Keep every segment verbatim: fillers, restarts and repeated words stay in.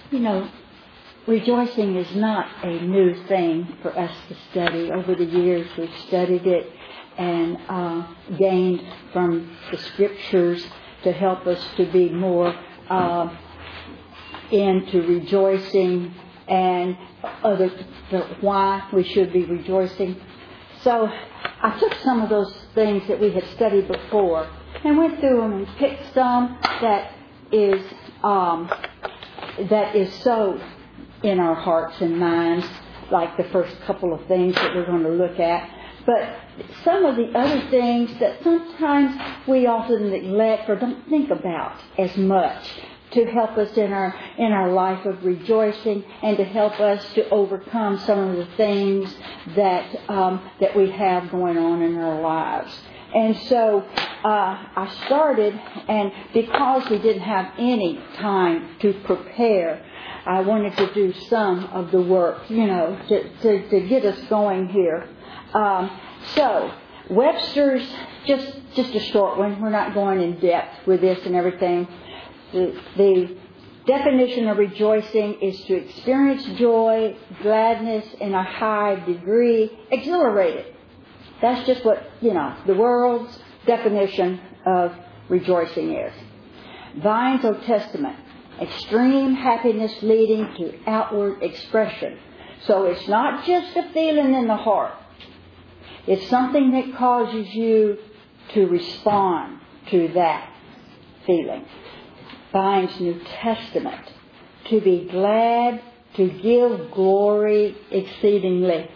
You know, rejoicing is not a new thing for us to study. Over the years we've studied it and uh, gained from the Scriptures to help us to be more uh, into rejoicing and other the why we should be rejoicing. So I took some of those things that we had studied before and went through them and picked some that is um, that is so in our hearts and minds, like the first couple of things that we're going to look at. But some of the other things that sometimes we often neglect or don't think about as much to help us in our in our life of rejoicing and to help us to overcome some of the things that um, that we have going on in our lives. And so uh, I started, and because we didn't have any time to prepare, I wanted to do some of the work, you know, to, to, to get us going here. Um, so, Webster's, just just a short one. We're not going in depth with this and everything. The, the definition of rejoicing is to experience joy, gladness in a high degree, exhilarated. That's just what, you know, the world's definition of rejoicing is. Vine's Old Testament, extreme happiness leading to outward expression. So it's not just a feeling in the heart. It's something that causes you to respond to that feeling. Vine's New Testament, to be glad, to give glory exceedingly.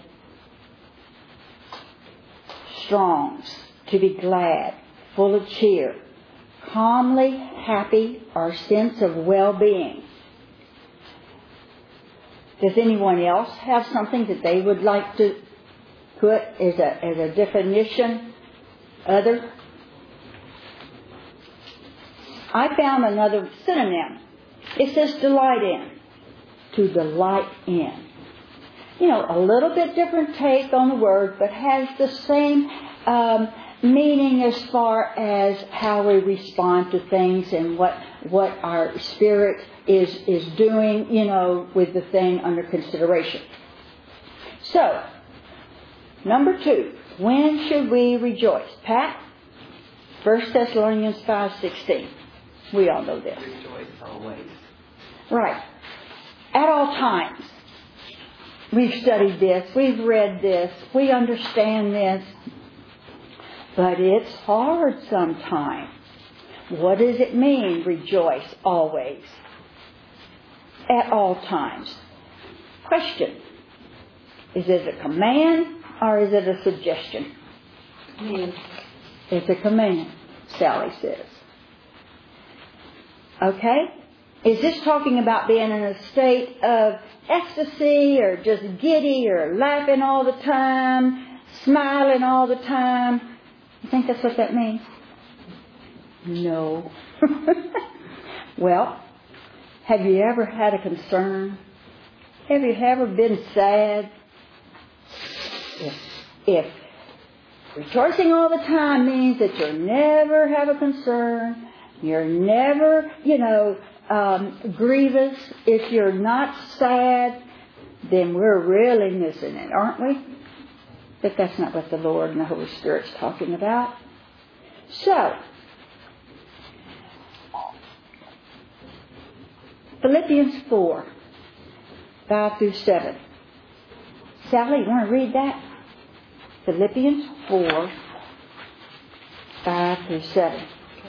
Strong's, to be glad, full of cheer, calmly happy, or sense of well-being. Does anyone else have something that they would like to put as a, as a definition? Other? I found another synonym. It says delight in. To delight in. You know, a little bit different take on the word, but has the same um, meaning as far as how we respond to things and what what our spirit is is doing, you know, with the thing under consideration. So, number two, when should we rejoice? Pat? First Thessalonians five sixteen. We all know this. Rejoice always. Right. At all times. We've studied this. We've read this. We understand this. But it's hard sometimes. What does it mean, rejoice always? At all times. Question. Is it a command or is it a suggestion? Yes. It's a command, Sally says. Okay? Is this talking about being in a state of ecstasy or just giddy or laughing all the time, smiling all the time? You think that's what that means? No. Well, have you ever had a concern? Have you ever been sad? If, if rejoicing all the time means that you'll never have a concern, you're never, you know, um, grievous, if you're not sad, then we're really missing it, aren't we? But that's not what the Lord and the Holy Spirit's talking about. So, Philippians four, five through seven. Sally, you want to read that? Philippians four, five through seven.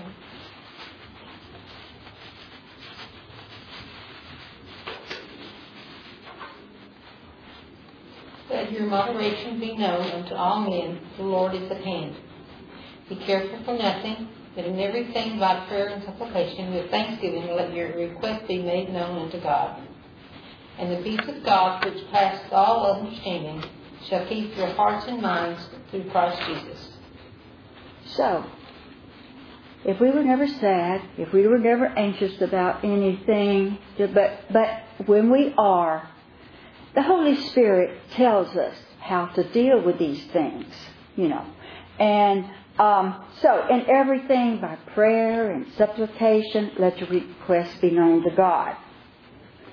Let your moderation be known unto all men, the Lord is at hand. Be careful for nothing, but in everything by prayer and supplication with thanksgiving let your request be made known unto God. And the peace of God, which passeth all understanding, shall keep your hearts and minds through Christ Jesus. So, if we were never sad, if we were never anxious about anything, but but when we are, the Holy Spirit tells us how to deal with these things, you know. And um, so, in everything by prayer and supplication, let your requests be known to God.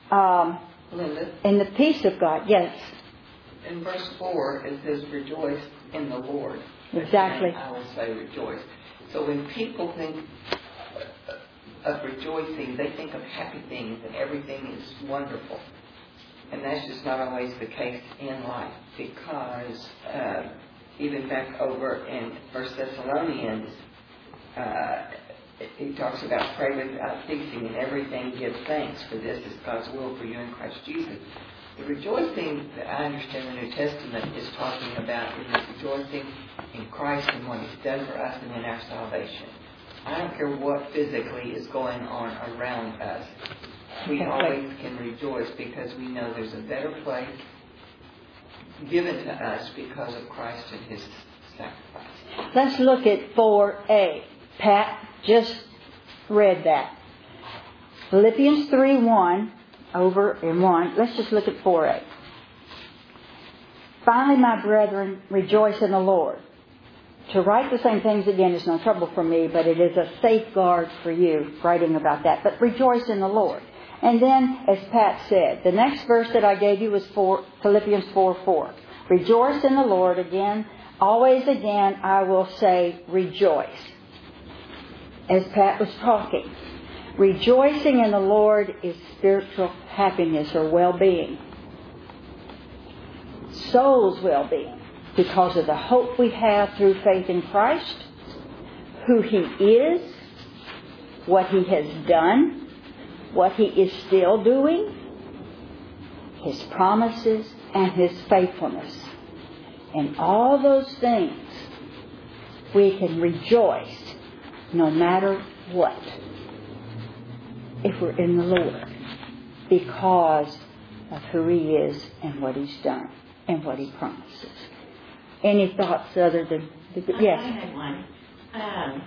Um, Linda? in the peace of God, yes. In verse four, it says, rejoice in the Lord. Exactly. And I will say rejoice. So when people think of rejoicing, they think of happy things and everything is wonderful. And that's just not always the case in life, because uh, even back over in First Thessalonians, uh, he talks about pray without ceasing and everything give thanks, for this is God's will for you in Christ Jesus. The rejoicing that I understand the New Testament is talking about is rejoicing in Christ and what He's done for us and in our salvation. I don't care what physically is going on around us. We always can rejoice because we know there's a better place given to us because of Christ and His sacrifice. Let's look at four A. Pat just read that. Philippians three one, over in one. Let's just look at four A. Finally, my brethren, rejoice in the Lord. To write the same things again is no trouble for me, but it is a safeguard for you, writing about that. But rejoice in the Lord. And then, as Pat said, the next verse that I gave you was four, Philippians four four. Rejoice in the Lord. Again, always again, I will say rejoice. As Pat was talking, rejoicing in the Lord is spiritual happiness or well-being. Soul's well-being, because of the hope we have through faith in Christ, who He is, what He has done, what He is still doing, His promises, and His faithfulness. And all those things, we can rejoice no matter what, if we're in the Lord, because of who He is and what He's done and what He promises. Any thoughts other than... The, yes? I had one. Um,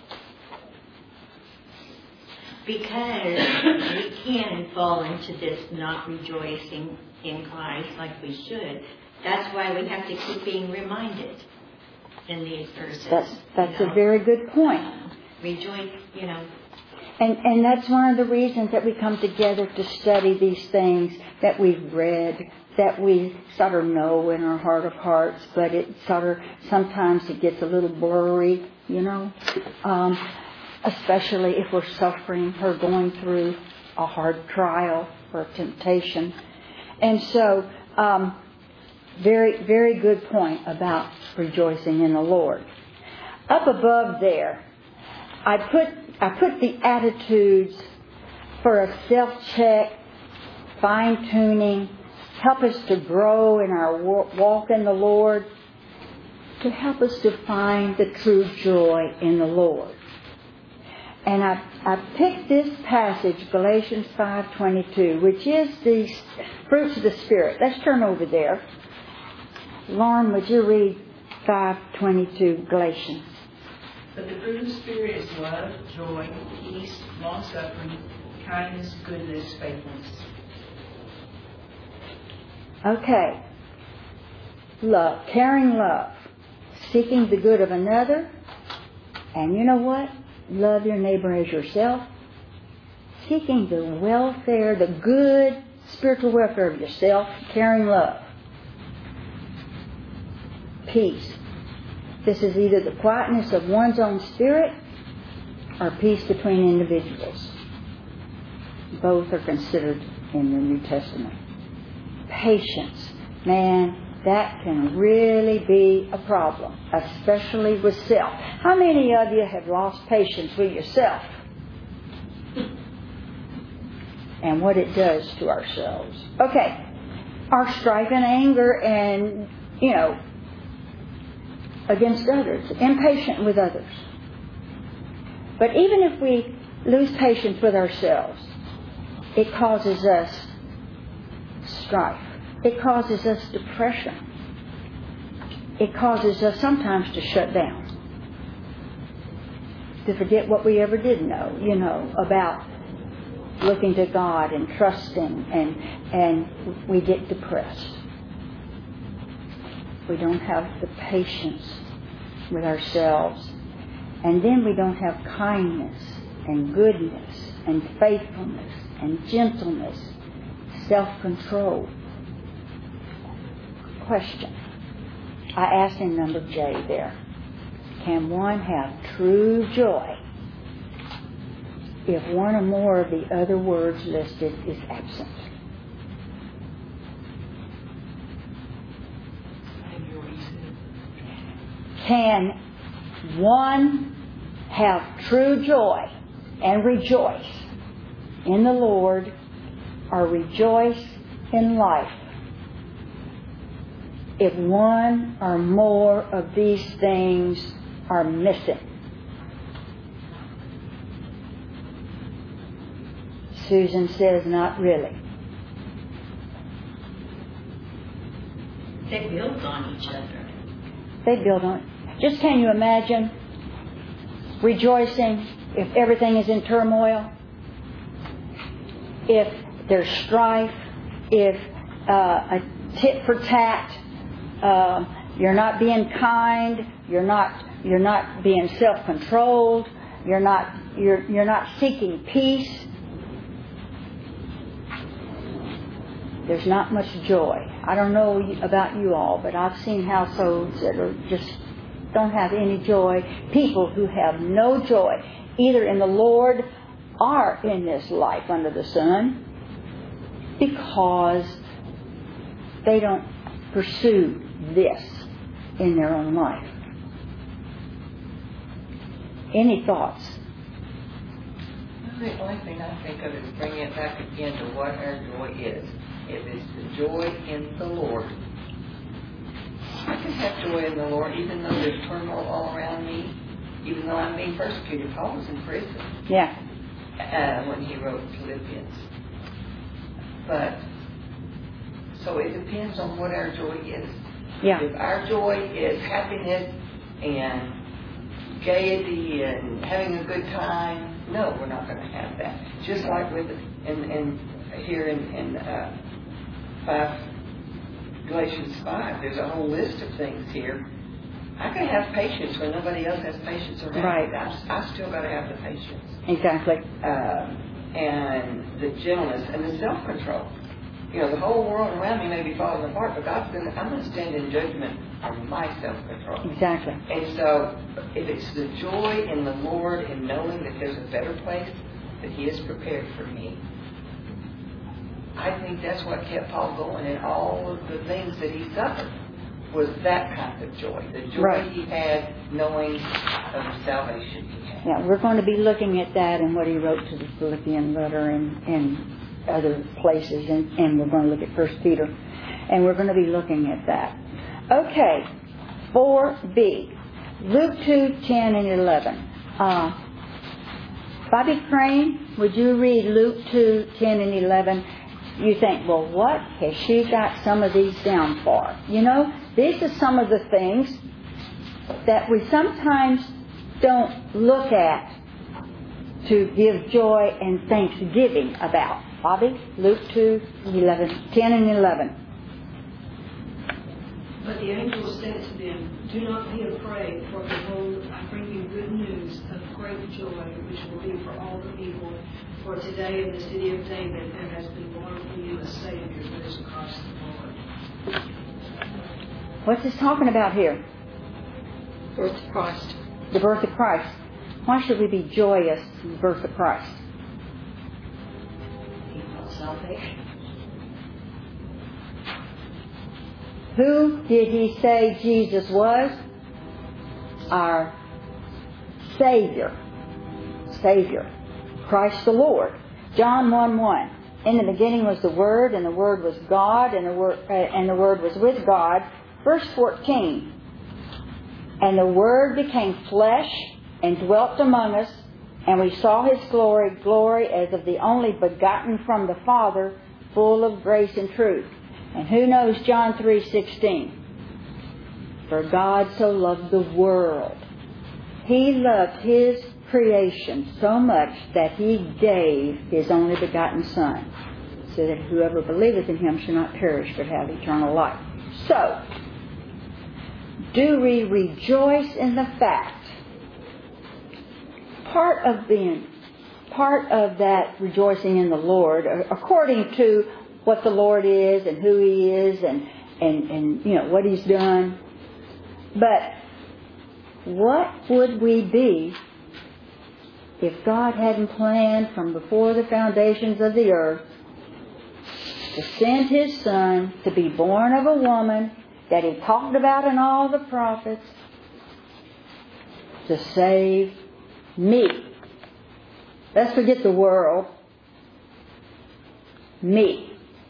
because we can fall into this not rejoicing in Christ like we should, that's why we have to keep being reminded in these verses. That's, that's you know? a very good point. Uh, rejoice, you know. And, and that's one of the reasons that we come together to study these things that we've read, that we sort of know in our heart of hearts, but it sort of, sometimes it gets a little blurry, you know, um, especially if we're suffering or going through a hard trial or a temptation. And so, um, very, very good point about rejoicing in the Lord. Up above there, I put I put the attitudes for a self-check, fine-tuning, help us to grow in our walk in the Lord, to help us to find the true joy in the Lord. And I, I picked this passage, Galatians five twenty-two, which is the fruits of the Spirit. Let's turn over there. Lauren, would you read five twenty-two, Galatians? But the fruit of the Spirit is love, joy, peace, long-suffering, kindness, goodness, faithfulness. Okay. Love, caring love, seeking the good of another, and you know what? Love your neighbor as yourself. Seeking the welfare, the good spiritual welfare of yourself, caring love. Peace. This is either the quietness of one's own spirit or peace between individuals. Both are considered in the New Testament. Patience. Man, that can really be a problem, especially with self. How many of you have lost patience with yourself? And what it does to ourselves. Okay. Our strife and anger and, you know, against others, impatient with others. But even if we lose patience with ourselves, it causes us strife. It causes us depression. It causes us sometimes to shut down, to forget what we ever did know, you know, about looking to God and trusting, and and we get depressed. We don't have the patience with ourselves. And then we don't have kindness and goodness and faithfulness and gentleness self-control. Question. I asked in number J there. Can one have true joy if one or more of the other words listed is absent? Can one have true joy and rejoice in the Lord or rejoice in life if one or more of these things are missing? Susan says, not really. They build on each other. They build on it. Just can you imagine rejoicing if everything is in turmoil? If there's strife? If uh, a tit for tat? Uh, you're not being kind. You're not. You're not being self-controlled. You're not. You're. You're not seeking peace. There's not much joy. I don't know about you all, but I've seen households that are just don't have any joy. People who have no joy, either in the Lord or in this life under the sun, because they don't pursue this in their own life. Any thoughts? The only thing I think of is bringing it back again to what our joy is. If it's the joy in the Lord, I can have joy in the Lord even though there's turmoil all around me, even though I'm being persecuted. Paul was in prison. Yeah. Uh, when he wrote Philippians. But, so it depends on what our joy is. Yeah. If our joy is happiness and gaiety and having a good time, no, we're not going to have that. Just like with in, in here in, in uh, five, Galatians five, there's a whole list of things here. I can have patience when nobody else has patience around. Right. I, I still got to have the patience. Exactly. Uh, and the gentleness and the self-control. You know, the whole world around me may be falling apart, but God's going to, I'm going to stand in judgment on my self-control. Exactly. And so, if it's the joy in the Lord in knowing that there's a better place that He has prepared for me, I think that's what kept Paul going in all of the things that he suffered, was that kind of joy. The joy right. he had knowing of the salvation he had. Yeah, we're going to be looking at that and what he wrote to the Philippian letter and, and other places, and, and we're going to look at First Peter, and we're going to be looking at that. Okay, four B, Luke two, ten, and eleven. Uh, Bobby Crane, would you read Luke two, ten, and eleven? You think, well, what has she got some of these down for? You know, these are some of the things that we sometimes don't look at to give joy and thanksgiving about. Bobby, Luke two, eleven, ten and eleven. But the angel said to them, do not be afraid, for behold, I bring you good news of great joy, which will be for all the people. For today in the city of David there has been born for you a Savior, who is Christ the Lord. What's this talking about here? Birth of Christ. The birth of Christ. Why should we be joyous in the birth of Christ? Salvation. Who did he say Jesus was? Our Savior. Savior. Christ the Lord. John one one. In the beginning was the Word, and the Word was God, and the Word, uh, and the Word was with God. Verse fourteen. And the Word became flesh and dwelt among us, and we saw His glory, glory as of the only begotten from the Father, full of grace and truth. And who knows John three sixteen? For God so loved the world. He loved His creation so much that He gave His only begotten Son, so that whoever believeth in Him shall not perish but have eternal life. So, do we rejoice in the fact, part of being, part of that rejoicing in the Lord, according to what the Lord is and who He is and, and, and you know, what He's done. But what would we be if God hadn't planned from before the foundations of the earth to send His Son to be born of a woman that He talked about in all the prophets to save me? Let's forget the world. Me.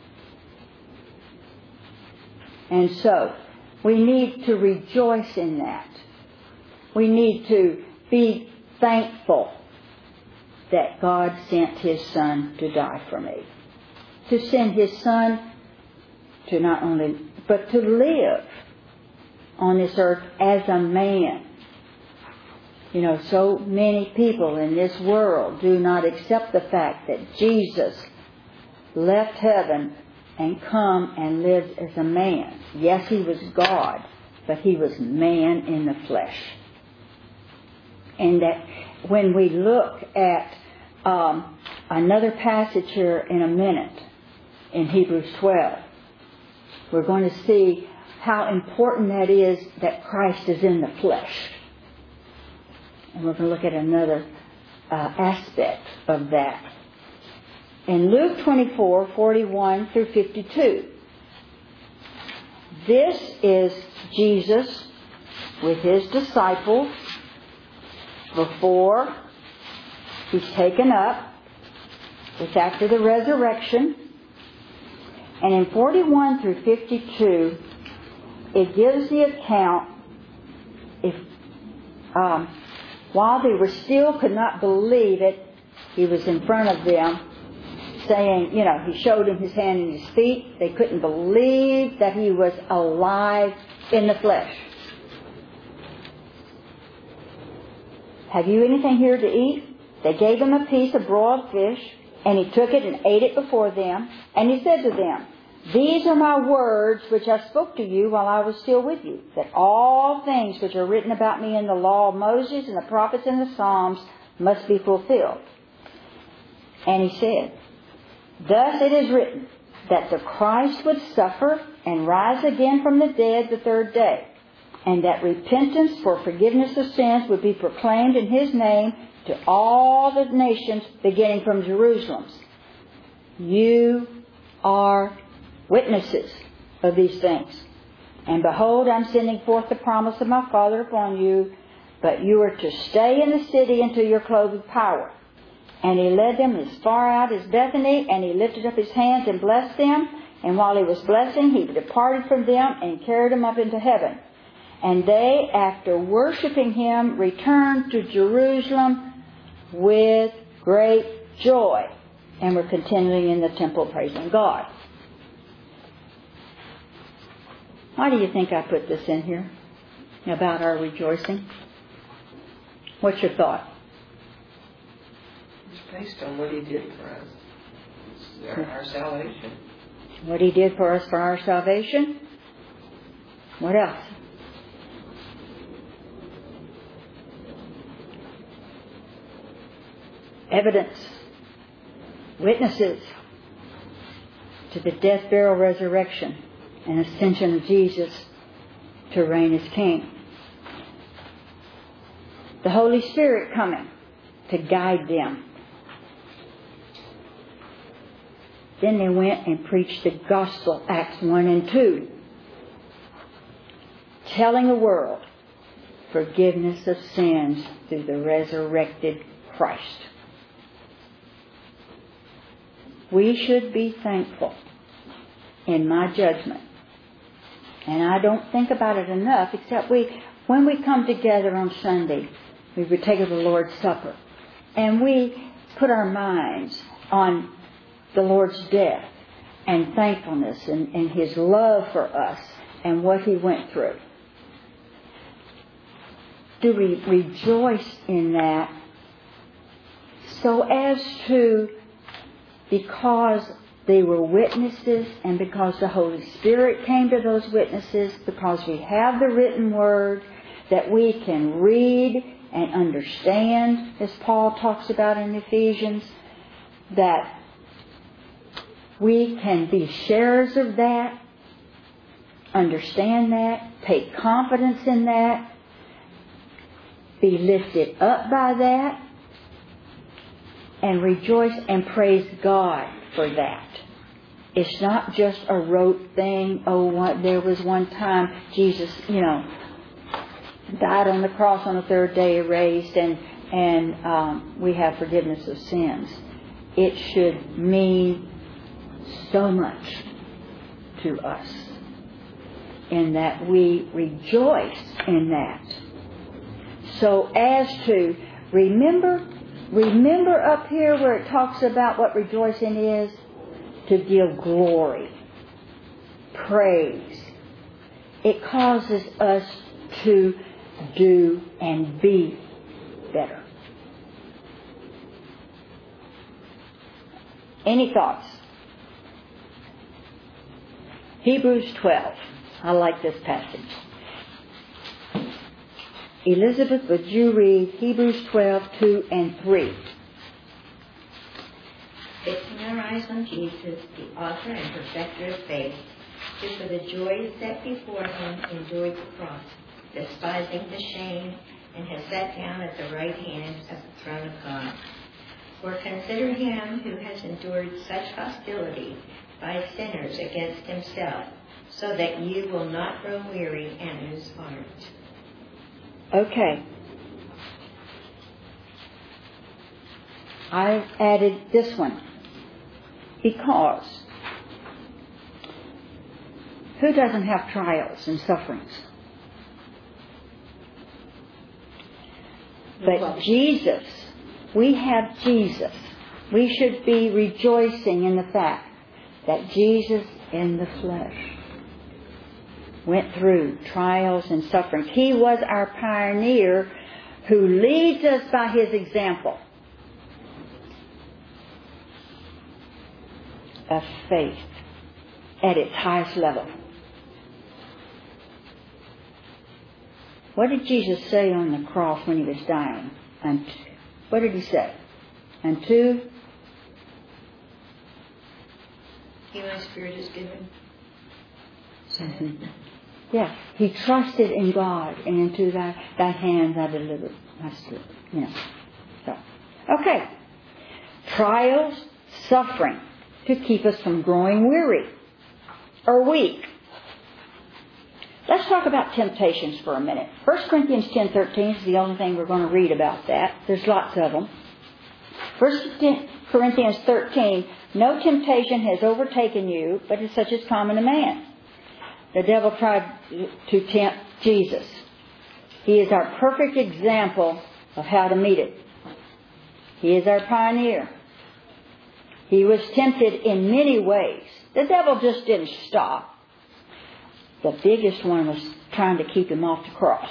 And so, we need to rejoice in that. We need to be thankful that God sent His Son to die for me. To send His Son to not only, but to live on this earth as a man. You know, so many people in this world do not accept the fact that Jesus left heaven and come and lived as a man. Yes, He was God, but He was man in the flesh. And that when we look at um, another passage here in a minute, in Hebrews twelve, we're going to see how important that is that Christ is in the flesh. And we're going to look at another uh, aspect of that. In Luke twenty-four, forty-one through fifty-two, this is Jesus with His disciples before He's taken up. It's after the resurrection. And in forty-one through fifty-two, it gives the account if um, while they were still could not believe it, He was in front of them saying, you know, He showed them His hand and His feet. They couldn't believe that He was alive in the flesh. Have you anything here to eat? They gave Him a piece of broiled fish, and He took it and ate it before them. And He said to them, "These are my words which I spoke to you while I was still with you, that all things which are written about me in the law of Moses and the prophets and the Psalms must be fulfilled." And He said, "Thus it is written, that the Christ would suffer and rise again from the dead the third day, and that repentance for forgiveness of sins would be proclaimed in His name to all the nations, beginning from Jerusalem. You are witnesses of these things. And behold, I'm sending forth the promise of my Father upon you, but you are to stay in the city until you're clothed with power." And He led them as far out as Bethany, and He lifted up His hands and blessed them. And while He was blessing, He departed from them and carried them up into heaven. And they, after worshiping Him, returned to Jerusalem with great joy, and were continuing in the temple praising God. Why do you think I put this in here about our rejoicing? What's your thought? It's based on what He did for us. It's our, our salvation. What He did for us for our salvation? What else? Evidence. Witnesses to the death, burial, resurrection, and ascension of Jesus to reign as King. The Holy Spirit coming to guide them. Then they went and preached the gospel, Acts one and two, telling the world forgiveness of sins through the resurrected Christ. We should be thankful, in my judgment. And I don't think about it enough, except we, when we come together on Sunday, we would take the Lord's Supper, and we put our minds on the Lord's death and thankfulness and, and His love for us and what He went through. Do we rejoice in that so as to, because they were witnesses and because the Holy Spirit came to those witnesses, because we have the written word that we can read and understand, as Paul talks about in Ephesians, that we can be sharers of that, understand that, take confidence in that, be lifted up by that, and rejoice and praise God for that. It's not just a rote thing. Oh, what, there was one time Jesus, you know, died on the cross on the third day, raised, and and um, we have forgiveness of sins. It should mean so much to us in that we rejoice in that. So as to remember, remember up here where it talks about what rejoicing is, to give glory, praise. It causes us to do and be better. Any thoughts? Hebrews twelve. I like this passage. Elizabeth, would you read Hebrews twelve, two and three? Fixing our eyes on Jesus, the author and perfecter of faith, who for the joy set before him endured the cross, despising the shame, and has sat down at the right hand of the throne of God. For consider him who has endured such hostility by sinners against himself, so that you will not grow weary and lose heart. Okay. I added this one because who doesn't have trials and sufferings? But Jesus, we have Jesus. We should be rejoicing in the fact that Jesus in the flesh went through trials and sufferings. He was our pioneer who leads us by his example of faith at its highest level. What did Jesus say on the cross when he was dying? And what did he say? Unto He my spirit is given. Mm-hmm. Yeah, he trusted in God, and into thy, thy hands I delivered my spirit. Yeah. So, okay. Trials, suffering, to keep us from growing weary or weak. Let's talk about temptations for a minute. First Corinthians ten thirteen is the only thing we're going to read about that. There's lots of them. First Corinthians thirteen, no temptation has overtaken you, but is such as common to man. The devil tried to tempt Jesus. He is our perfect example of how to meet it. He is our pioneer. He was tempted in many ways. The devil just didn't stop. The biggest one was trying to keep him off the cross.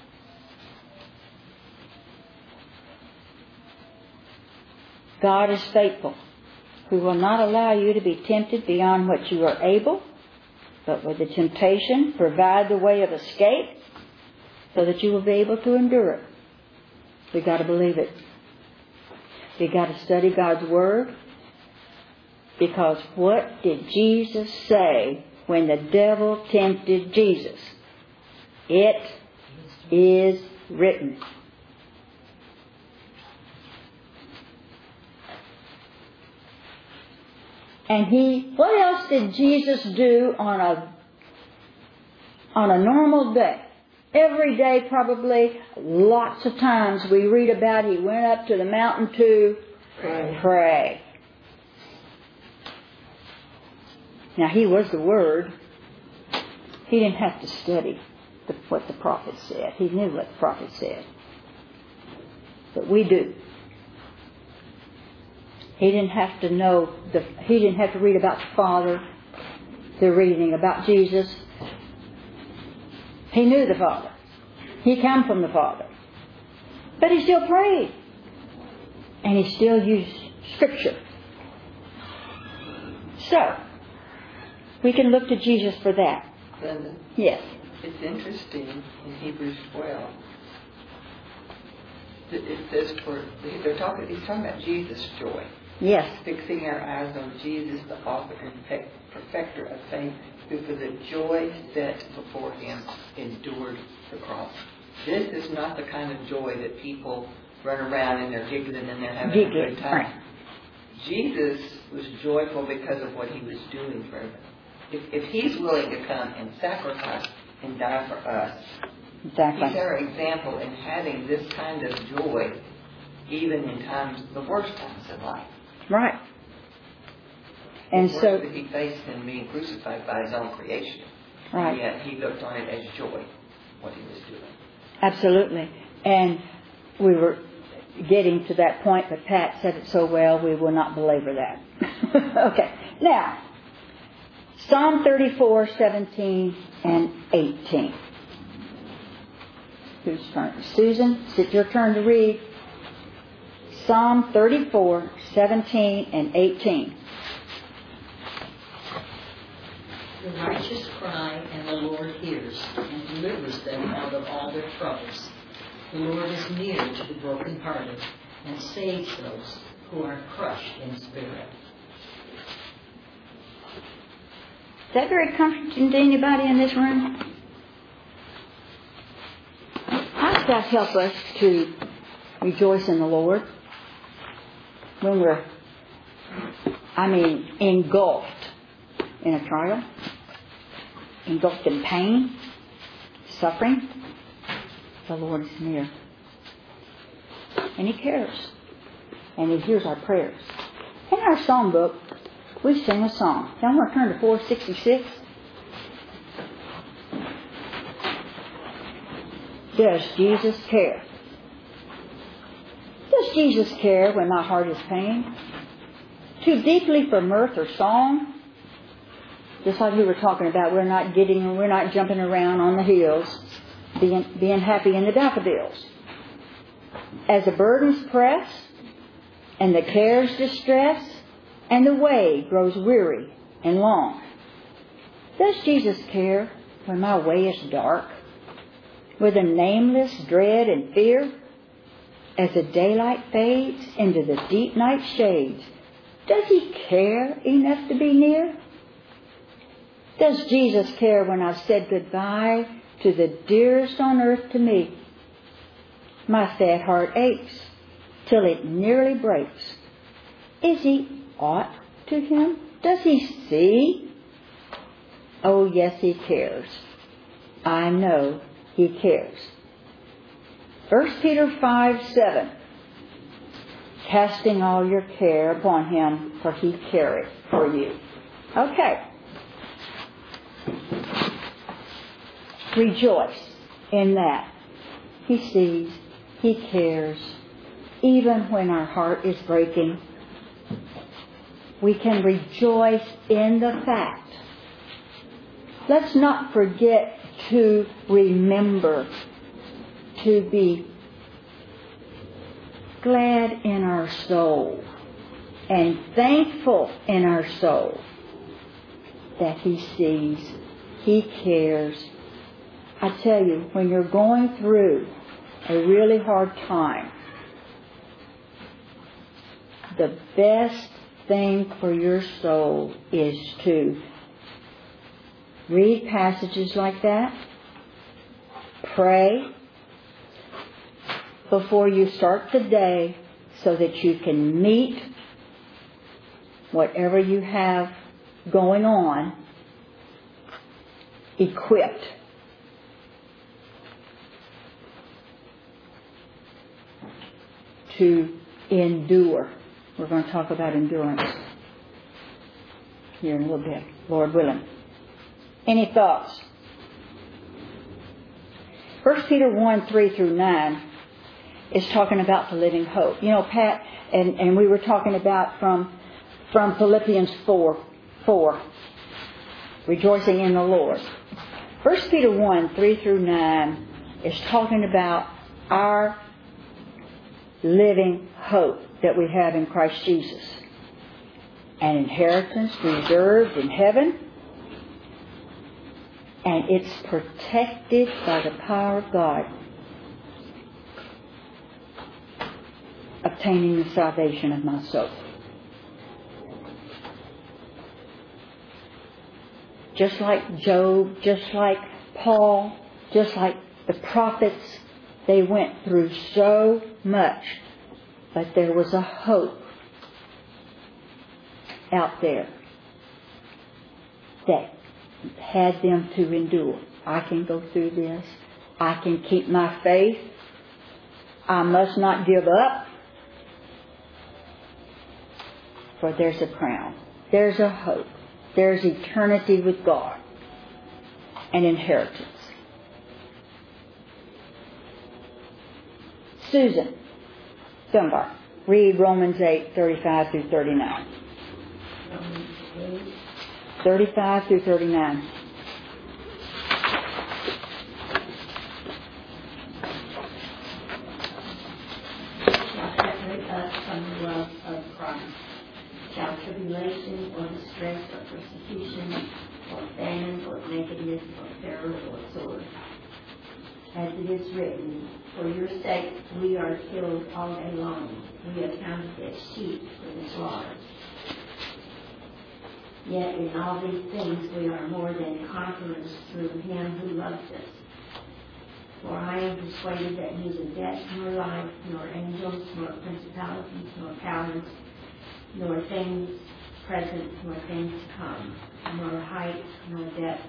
God is faithful, who will not allow you to be tempted beyond what you are able, but with the temptation, provide the way of escape so that you will be able to endure it. We've got to believe it. We've got to study God's Word, because what did Jesus say when the devil tempted Jesus? It is written. And he, what else did Jesus do on a on a normal day? Every day, probably, lots of times we read about he went up to the mountain to pray. pray. Now, he was the Word. He didn't have to study the, what the prophet said. He knew what the prophet said. But we do. He didn't have to know, the, he didn't have to read about the Father, the reading about Jesus. He knew the Father. He came from the Father. But he still prayed. And he still used Scripture. So, we can look to Jesus for that. Linda? Yes. It's interesting in Hebrews twelve. It says for they're talking. He's talking about Jesus' joy. Yes. Fixing our eyes on Jesus, the author and perfect- perfecter of faith, who for the joy set before him endured the cross. This is not the kind of joy that people run around and they're giggling and they're having Giggling, a good time. right. Jesus was joyful because of what he was doing for them. If, if he's willing to come and sacrifice and die for us, Exactly. he's our example in having this kind of joy even in times, the worst times of life. Right. And the worst so, that he faced in being crucified by his own creation. right. And yet he looked on it as joy, what he was doing. Absolutely. And we were getting to that point, but Pat said it so well, we will not belabor that. Okay. Now, Psalm thirty-four, seventeen, and eighteen. Whose turn? Susan, it's your turn to read Psalm thirty-four, seventeen, and eighteen. The righteous cry, and the Lord hears, and delivers them out of all their troubles. The Lord is near to the brokenhearted, and saves those who are crushed in spirit. Is that very comforting to anybody in this room? How does that help us to rejoice in the Lord when we're, I mean, engulfed in a trial, engulfed in pain, suffering? The Lord is near. And He cares. And He hears our prayers. In our psalm book, we sing a song. Now I'm going to turn to four sixty-six. Does Jesus care? Does Jesus care when my heart is pained? Too deeply for mirth or song? Just like we were talking about, we're not getting, we're not jumping around on the hills, being, being happy in the daffodils. As the burdens press, and the cares distress, and the way grows weary and long. Does Jesus care when my way is dark, with a nameless dread and fear? As the daylight fades into the deep night shades, does He care enough to be near? Does Jesus care when I've said goodbye to the dearest on earth to me? My sad heart aches till it nearly breaks. Is He aught to Him? Does He see? Oh, yes, He cares. I know He cares. First Peter five, seven. Casting all your care upon Him, for He careth for you. Okay. Rejoice in that. He sees, He cares. Even when our heart is breaking, we can rejoice in the fact. Let's not forget to remember to be glad in our soul and thankful in our soul that He sees, He cares. I tell you, when you're going through a really hard time, the best thing for your soul is to read passages like that, pray before you start the day so that you can meet whatever you have going on equipped. To endure. We're going to talk about endurance here in a little bit, Lord willing. Any thoughts? First Peter one, three through nine is talking about the living hope. You know, Pat, and, and we were talking about from from Philippians four, four, rejoicing in the Lord. First Peter one, three through nine is talking about our living hope that we have in Christ Jesus. An inheritance reserved in heaven, and it's protected by the power of God, obtaining the salvation of my soul. just like Job, just like Paul, just like the prophets. They went through so much, but there was a hope out there that had them to endure. I can go through this. I can keep my faith. I must not give up. For there's a crown. There's a hope. There's eternity with God. An inheritance. Susan Dunbar, read Romans eight, thirty-five through thirty-nine. Romans eight. thirty-five through thirty-nine. Separate us from the love of Christ. Shall tribulation or distress or persecution or famine or nakedness or peril or sword? As it is written, for your sake we are killed all day long. We are counted as sheep for the slaughter. Yet in all these things we are more than conquerors through him who loves us. For I am persuaded that neither death nor life, nor angels, nor principalities, nor powers, nor things present, nor things to come, nor height, nor depth,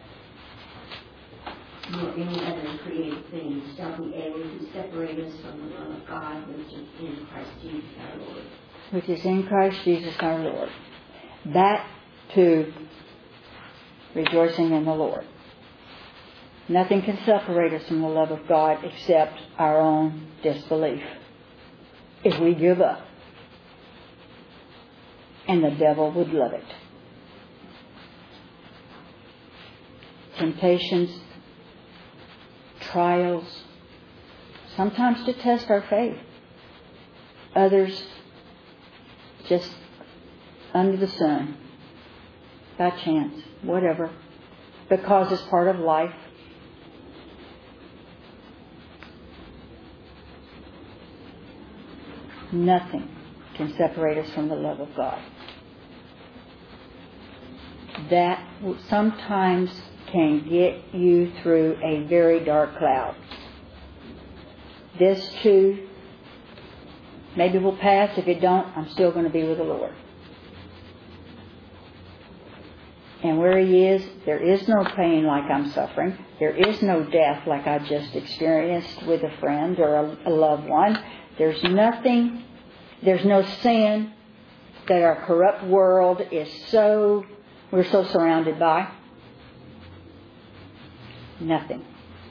nor any other created thing shall be able to separate us from the love of God which is in Christ Jesus our Lord. Which is in Christ Jesus our Lord. That too, rejoicing in the Lord. Nothing can separate us from the love of God except our own disbelief. If we give up. And the devil would love it. Temptations, trials, sometimes to test our faith. Others just under the sun, by chance, whatever, because it's part of life. Nothing can separate us from the love of God. That sometimes can get you through a very dark cloud. This too, maybe will pass. If it don't, I'm still going to be with the Lord. And where He is, there is no pain like I'm suffering. There is no death like I just experienced with a friend or a, a loved one. There's nothing, there's no sin that our corrupt world is so, we're so surrounded by. Nothing.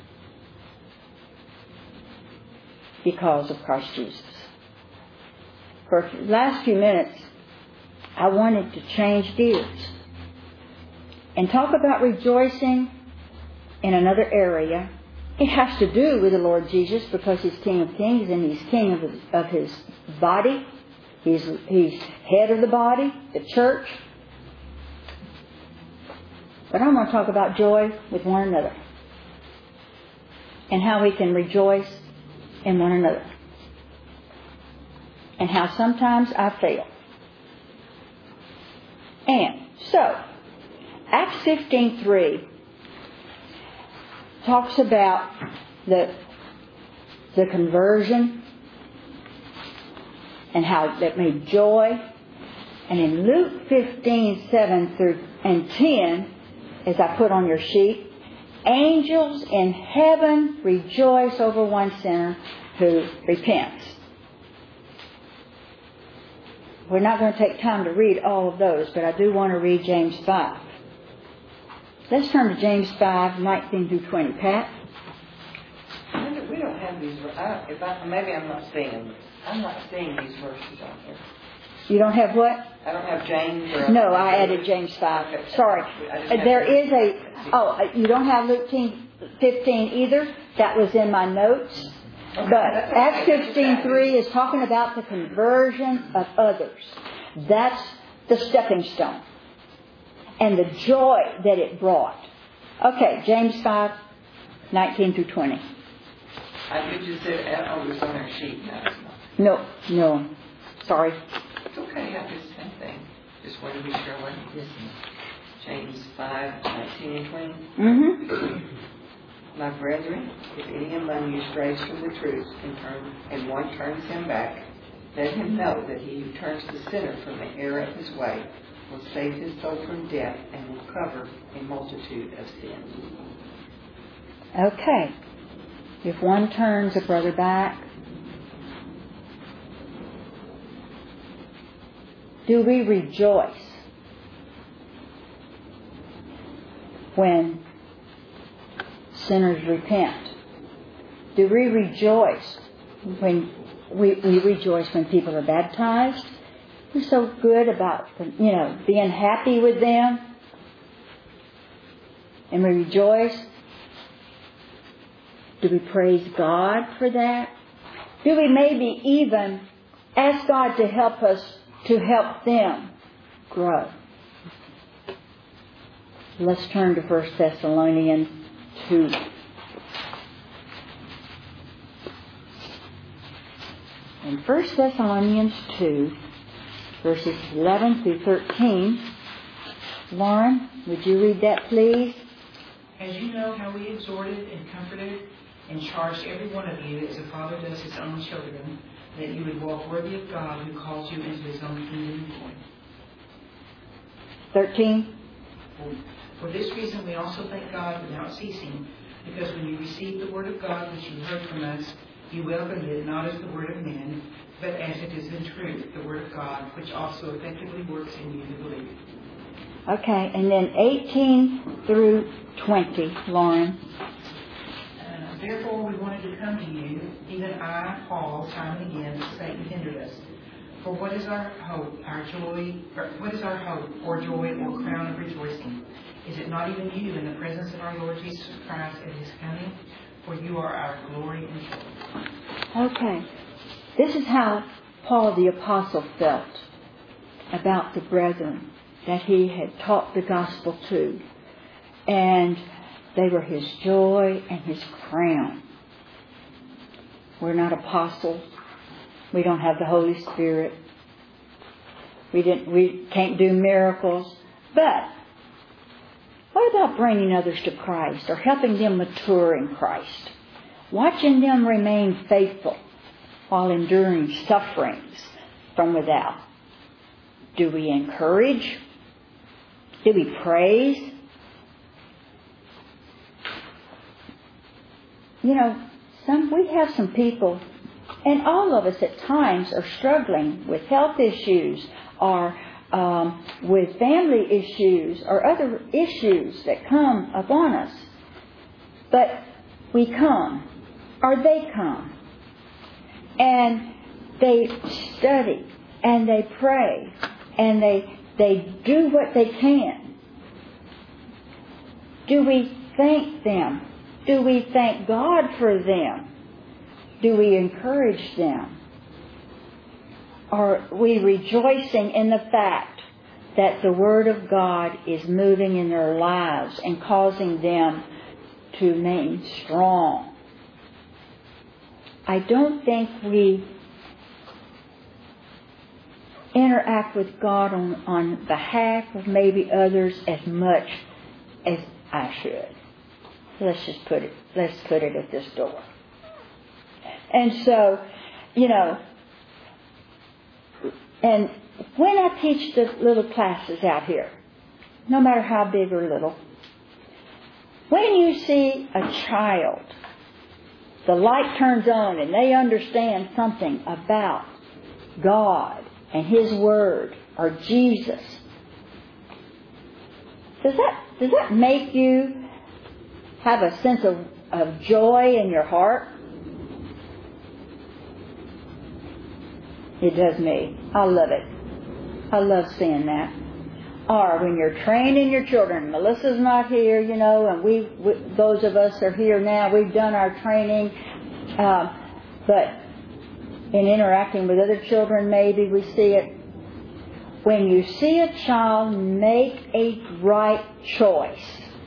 Because of Christ Jesus. For the last few minutes, I wanted to change gears and talk about rejoicing in another area. It has to do with the Lord Jesus because He's King of Kings and He's King of His, of his body. He's, he's head of the body, the church. But I'm going to talk about joy with one another and how we can rejoice in one another and how sometimes I fail. And so, Acts fifteen three talks about the the conversion and how that made joy. And in Luke fifteen seven through and ten, as I put on your sheet, angels in heaven rejoice over one sinner who repents. We're not going to take time to read all of those, but I do want to read James five. Let's turn to James five, nineteen through twenty. Pat? We don't have these. I, if I, maybe I'm not seeing them. I'm not seeing these verses on here. You don't have what? I don't have James. Or No, I added James five. Sorry. There is a... Oh, you don't have Luke fifteen either? That was in my notes. But Acts fifteen three is talking about the conversion of others. That's the stepping stone. And the joy that it brought. Okay, James five, nineteen through twenty. I you just said, oh, it was on our sheet. No, No, no. Sorry. it's okay. I did the same thing. Just wanted to be sure I wasn't missing. James five, nineteen and twenty. Mm-hmm. My brethren, if any among you strays from the truth and, turn, and one turns him back, let him know that he who turns the sinner from the error of his way will save his soul from death and will cover a multitude of sins. Okay. If one turns a brother back, do we rejoice when sinners repent? Do we rejoice when we, we rejoice when people are baptized? We're so good about, you know, being happy with them, and we rejoice. Do we praise God for that? Do we maybe even ask God to help us to help them grow? Let's turn to First Thessalonians two. In First Thessalonians two, verses eleven through thirteen, Lauren, would you read that, please? As you know how we exhorted and comforted and charged every one of you, as a father does his own children, that you would walk worthy of God who calls you into his own kingdom and glory. thirteen. For this reason we also thank God without ceasing, because when you received the word of God which you heard from us, you welcomed it not as the word of men, but as it is in truth, the word of God, which also effectively works in you who believe. Okay, and then eighteen through twenty, Lauren. Uh, therefore we wanted to come to you, even I, Paul, time and again, but Satan hindered us. For what is our hope, our joy, or what is our hope, or joy, or crown of rejoicing? Is it not even you in the presence of our Lord Jesus Christ at his coming? For you are our glory and joy. Okay. This is how Paul the Apostle felt about the brethren that he had taught the gospel to. And they were his joy and his crown. We're not apostles. We don't have the Holy Spirit. We didn't. We can't do miracles. But what about bringing others to Christ or helping them mature in Christ? Watching them remain faithful while enduring sufferings from without. Do we encourage? Do we praise? You know, some we have some people, and all of us at times are struggling with health issues or um, with family issues or other issues that come upon us. But we come, or they come, and they study, and they pray, and they they do what they can. Do we thank them? Do we thank God for them? Do we encourage them? Are we rejoicing in the fact that the Word of God is moving in their lives and causing them to remain strong? I don't think we interact with God on, on behalf of maybe others as much as I should. Let's just put it, let's put it at this door. And so, you know, and when I teach the little classes out here, no matter how big or little, when you see a child, the light turns on and they understand something about God and His Word or Jesus, does that does that make you have a sense of, of joy in your heart? It does me. I love it. I love seeing that. Or when you're training your children, Melissa's not here, you know, and we, we those of us are here now. We've done our training, uh, but in interacting with other children, maybe we see it. When you see a child make a right choice,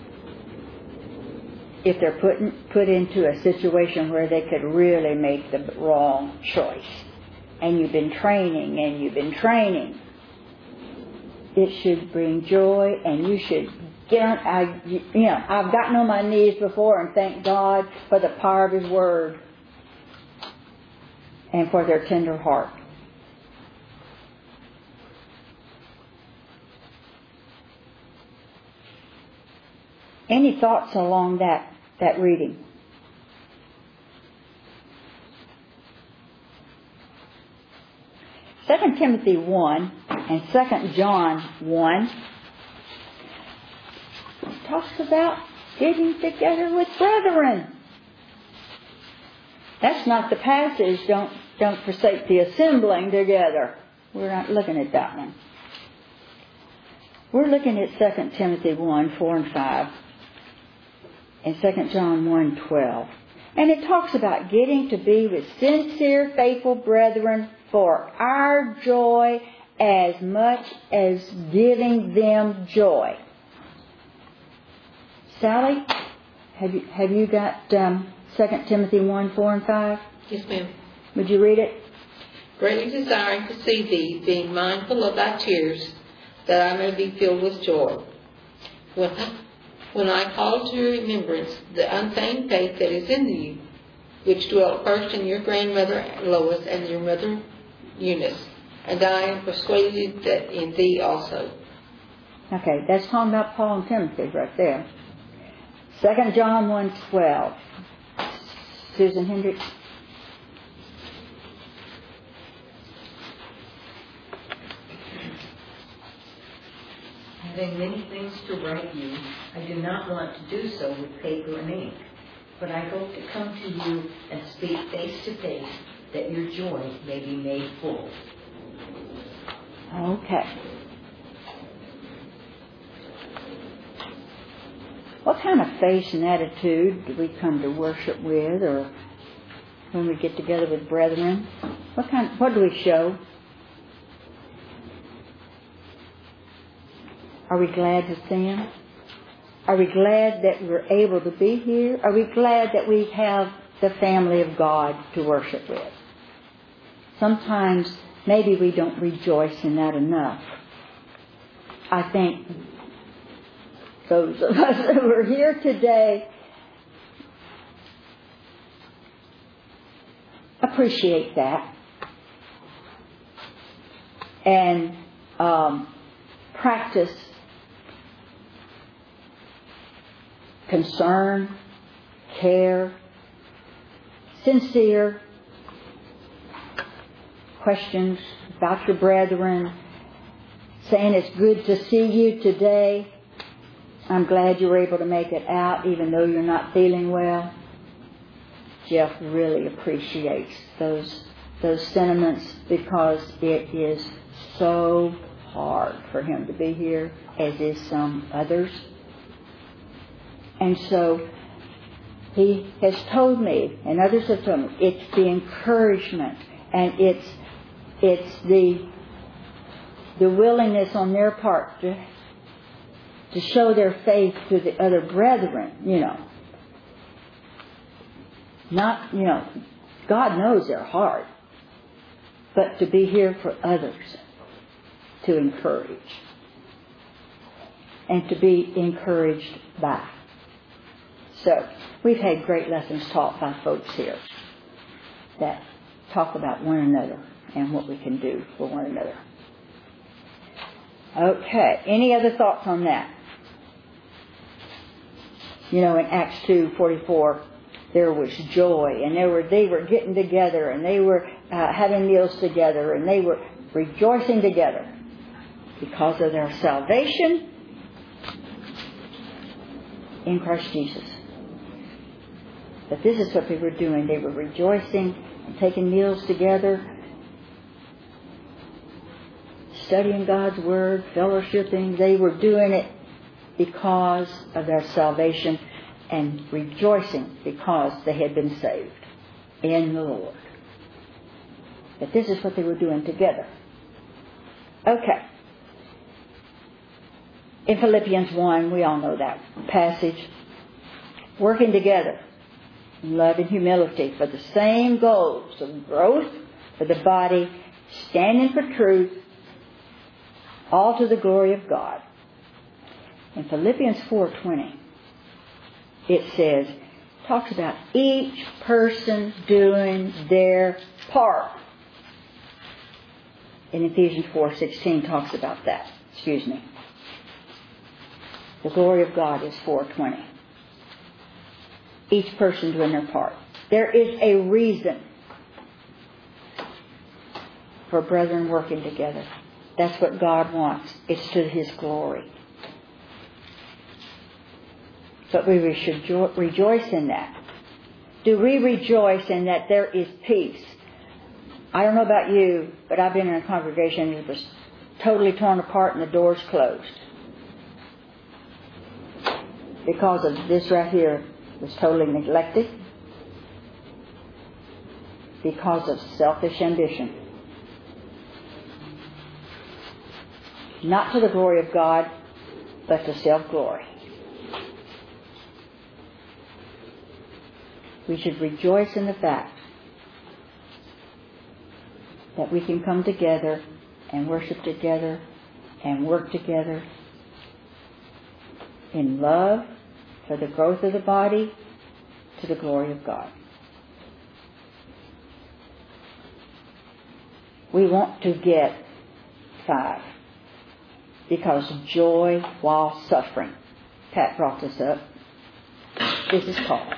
if they're put in, put into a situation where they could really make the wrong choice, and you've been training and you've been training, it should bring joy, and you should get on, I, you know, I've gotten on my knees before and thank God for the power of His Word and for their tender heart. Any thoughts along that, that reading? Second Timothy one and Second John one talks about getting together with brethren. That's not the passage, don't, don't forsake the assembling together. We're not looking at that one. We're looking at Second Timothy one, four and five. And Second John one, twelve. And it talks about getting to be with sincere, faithful brethren for our joy as much as giving them joy. Sally, have you, have you got um, Second Timothy one, four and five? Yes, ma'am. Would you read it? Greatly desiring to see thee, being mindful of thy tears, that I may be filled with joy. When When I call to remembrance the unfeigned faith that is in you, which dwelt first in your grandmother Lois and your mother Eunice, and I am persuaded that in thee also. Okay, that's talking about Paul and Timothy right there. Second John one, twelve. Susan Hendricks. Having many things to write you, I do not want to do so with paper and ink, but I hope to come to you and speak face to face, that your joy may be made full. Okay. What kind of face and attitude do we come to worship with, or when we get together with brethren? What kind? What do we show? Are we glad to see Him? Are we glad that we're able to be here? Are we glad that we have the family of God to worship with? Sometimes maybe we don't rejoice in that enough. I think those of us who are here today appreciate that and um, practice concern, care, sincere questions about your brethren, saying it's good to see you today. I'm glad you were able to make it out even though you're not feeling well. Jeff really appreciates those those sentiments because it is so hard for him to be here, as is some others. And so he has told me, and others have told me, it's the encouragement and it's it's the the willingness on their part to to show their faith to the other brethren, you know. Not, you know, God knows their heart, but to be here for others, to encourage, and to be encouraged by. So, we've had great lessons taught by folks here that talk about one another and what we can do for one another. Okay, any other thoughts on that? You know, in Acts two forty-four, there was joy, and they were they were getting together, and they were uh, having meals together, and they were rejoicing together because of their salvation in Christ Jesus. But this is what they were doing. They were rejoicing and taking meals together, studying God's Word, fellowshipping. They were doing it because of their salvation and rejoicing because they had been saved in the Lord. But this is what they were doing together. Okay. In Philippians one, we all know that passage. Working together in love and humility for the same goals of growth for the body, standing for truth, all to the glory of God. In Philippians four twenty, it says, talks about each person doing their part. In Ephesians four sixteen talks about that. Excuse me. The glory of God is four twenty. Each person doing their part. There is a reason for brethren working together. That's what God wants. It's to His glory. But we should rejoice in that. Do we rejoice in that there is peace? I don't know about you, but I've been in a congregation that was totally torn apart and the doors closed. Because of this right here was totally neglected. Because of selfish ambition. Not to the glory of God, but to self-glory. We should rejoice in the fact that we can come together and worship together and work together in love for the growth of the body to the glory of God. We want to get five because joy while suffering. Pat brought this up. This is Paul.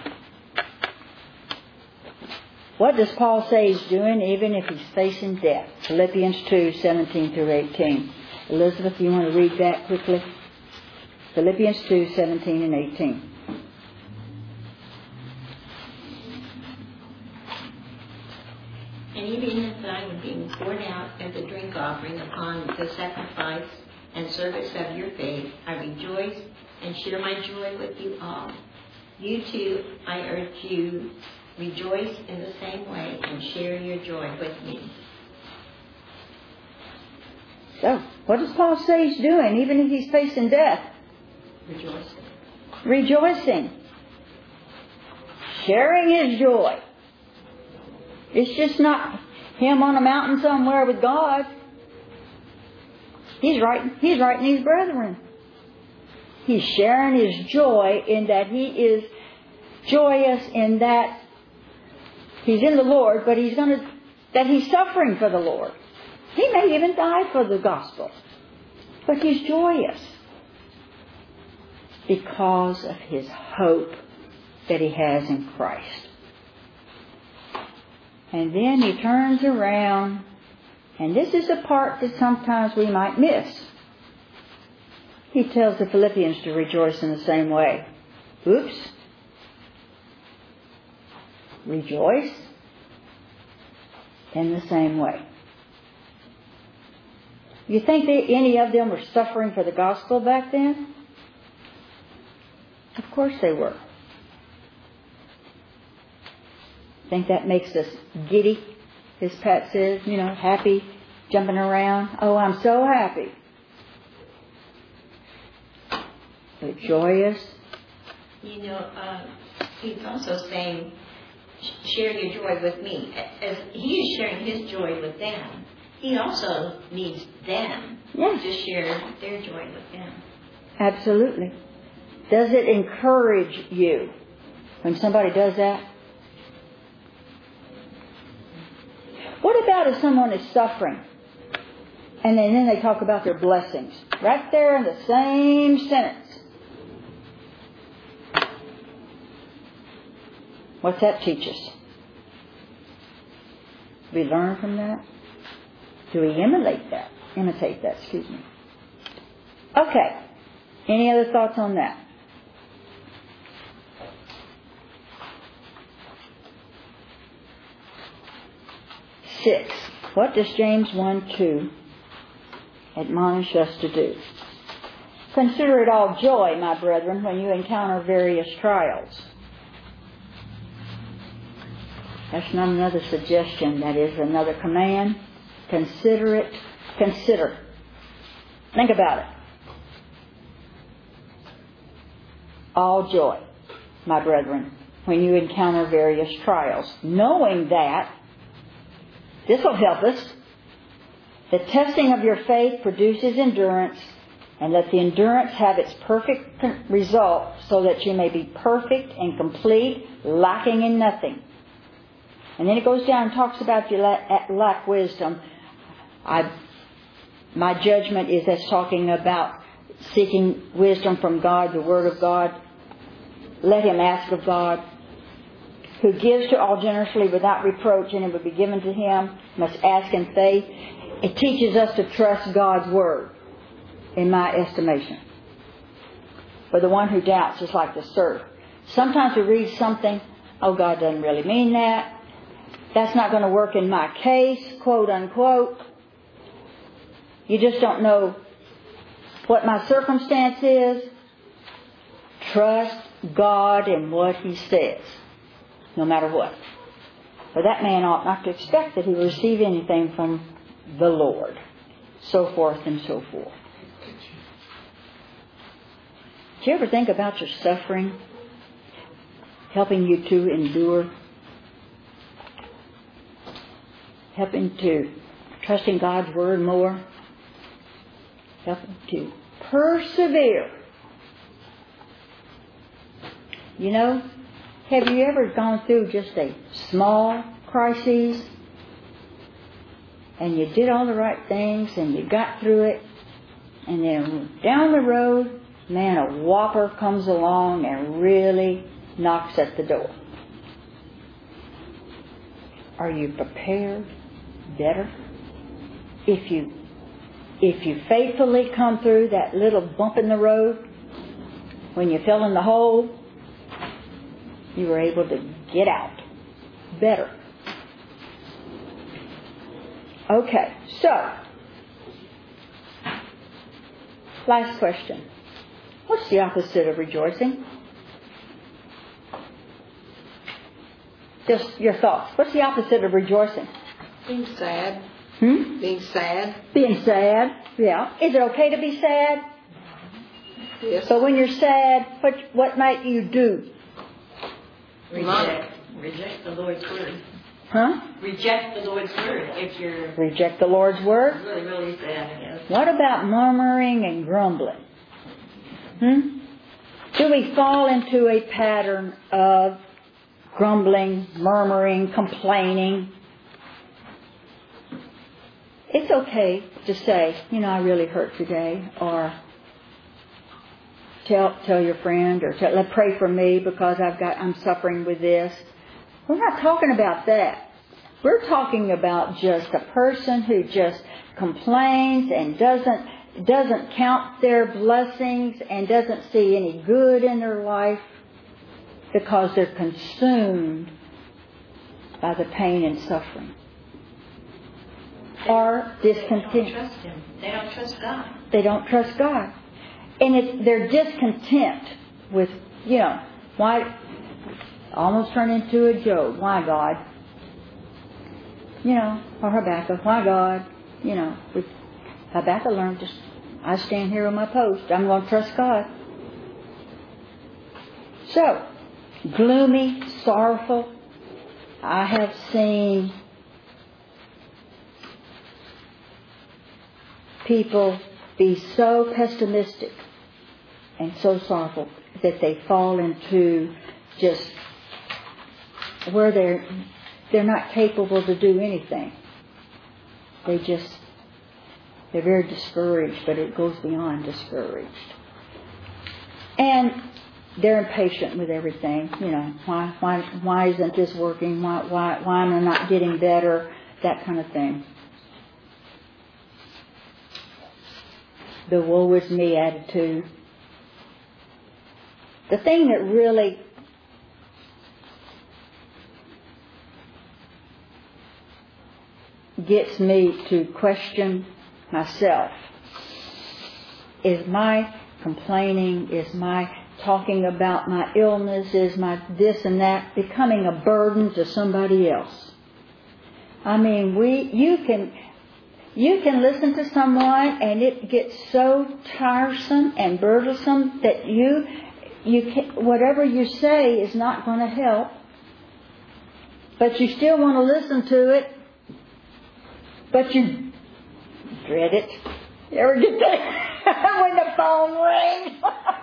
What does Paul say he's doing even if he's facing death? Philippians two, seventeen through eighteen. Elizabeth, you want to read that quickly? Philippians two, seventeen and eighteen. And even as I am being poured out as a drink offering upon the sacrifice and service of your faith, I rejoice and share my joy with you all. You too, I urge you, rejoice in the same way and share your joy with me. So, what does Paul say he's doing, even if he's facing death? Rejoicing. Rejoicing. Sharing his joy. It's just not him on a mountain somewhere with God. He's writing, he's writing these brethren. He's sharing his joy in that he is joyous in that he's in the Lord, but he's going to, that he's suffering for the Lord. He may even die for the gospel. But he's joyous because of his hope that he has in Christ. And then he turns around, and this is a part that sometimes we might miss. He tells the Philippians to rejoice in the same way. Oops. Rejoice in the same way. You think that any of them were suffering for the gospel back then? Of course they were. Think that makes us giddy, as Pat says, you know, happy, jumping around. Oh, I'm so happy. But joyous. You know, uh, he's also saying, share your joy with me. As he is sharing his joy with them, he also needs them yes. to share their joy with him. Absolutely. Does it encourage you when somebody does that? What about if someone is suffering and then, then they talk about their blessings? Right there in the same sentence. What's that teach us? Do we learn from that? Do we emulate that? Imitate that, excuse me. Okay. Any other thoughts on that? Six. What does James one two admonish us to do? Consider it all joy, my brethren, when you encounter various trials. That's not another suggestion. That is another command. Consider it. Consider. Think about it. All joy, my brethren, when you encounter various trials. Knowing that, this will help us. The testing of your faith produces endurance, and let the endurance have its perfect result, so that you may be perfect and complete, lacking in nothing. And then it goes down and talks about you lack, lack wisdom. I, my judgment is that's talking about seeking wisdom from God, the Word of God. Let him ask of God, who gives to all generously without reproach, and it will be given to him. Must ask in faith. It teaches us to trust God's Word, in my estimation. For the one who doubts is like the surf. Sometimes we read something, oh, God doesn't really mean that. That's not going to work in my case, quote unquote. You just don't know what my circumstance is. Trust God in what He says, no matter what. For that man ought not to expect that he will receive anything from the Lord, so forth and so forth. Do you ever think about your suffering helping you to endure? Helping to trust in God's Word more? Helping to persevere? You know, have you ever gone through just a small crisis and you did all the right things and you got through it, and then down the road, man, a whopper comes along and really knocks at the door? Are you prepared better? If you if you faithfully come through that little bump in the road when you fell in the hole, you were able to get out better. Okay, so last question. What's the opposite of rejoicing? Just your thoughts. What's the opposite of rejoicing? Being sad. Hmm? Being sad. Being sad. Yeah. Is it okay to be sad? Yes. So when you're sad, what what might you do? Reject. Reject the Lord's Word. Huh? Reject the Lord's Word if you're Reject the Lord's Word? really, really sad. Yes. What about murmuring and grumbling? Hmm? Do we fall into a pattern of grumbling, murmuring, complaining? It's okay to say, you know, I really hurt today, or tell tell your friend, or tell, pray for me because I've got I'm suffering with this. We're not talking about that. We're talking about just a person who just complains and doesn't doesn't count their blessings and doesn't see any good in their life because they're consumed by the pain and suffering. Or discontent. They don't trust Him. They don't trust God. They don't trust God. And it, they're discontent with, you know, why, almost turn into a joke. Why, God? You know, or Habakkuk. Why, God? You know, with Habakkuk learned to, I stand here on my post. I'm going to trust God. So, gloomy, sorrowful. I have seen people be so pessimistic and so sorrowful that they fall into just where they're they're not capable to do anything. They just they're very discouraged, but it goes beyond discouraged. And they're impatient with everything. You know, why why why isn't this working? Why why why am I not getting better? That kind of thing. The woe is me attitude. The thing that really gets me to question myself is my complaining, is my talking about my illness, is my this and that becoming a burden to somebody else. I mean, we you can You can listen to someone and it gets so tiresome and burdensome that you, you can, whatever you say is not going to help. But you still want to listen to it. But you dread it. You ever get that when the phone rings?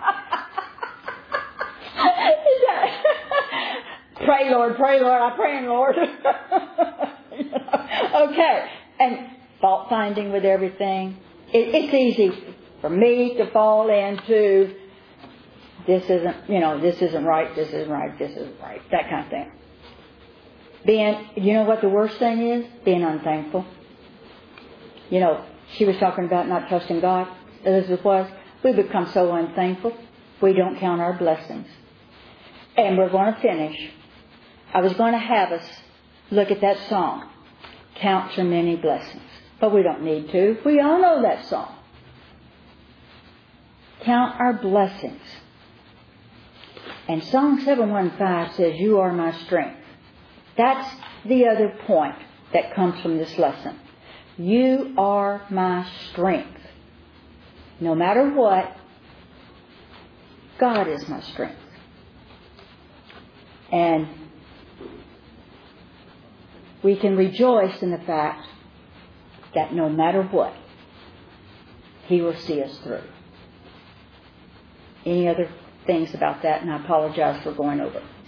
Pray, Lord, pray, Lord, I'm praying, Lord. Okay, and fault finding with everything. It, it's easy for me to fall into this isn't, you know, this isn't right, this isn't right, this isn't right, that kind of thing. Being, you know what the worst thing is? Being unthankful. You know, she was talking about not trusting God. Elizabeth was. We become so unthankful, we don't count our blessings. And we're going to finish. I was going to have us look at that song, Count Your Many Blessings. But we don't need to. We all know that song. Count our blessings. And Psalm seven fifteen says, you are my strength. That's the other point that comes from this lesson. You are my strength. No matter what, God is my strength. And we can rejoice in the fact that no matter what, He will see us through. Any other things about that? And I apologize for going over.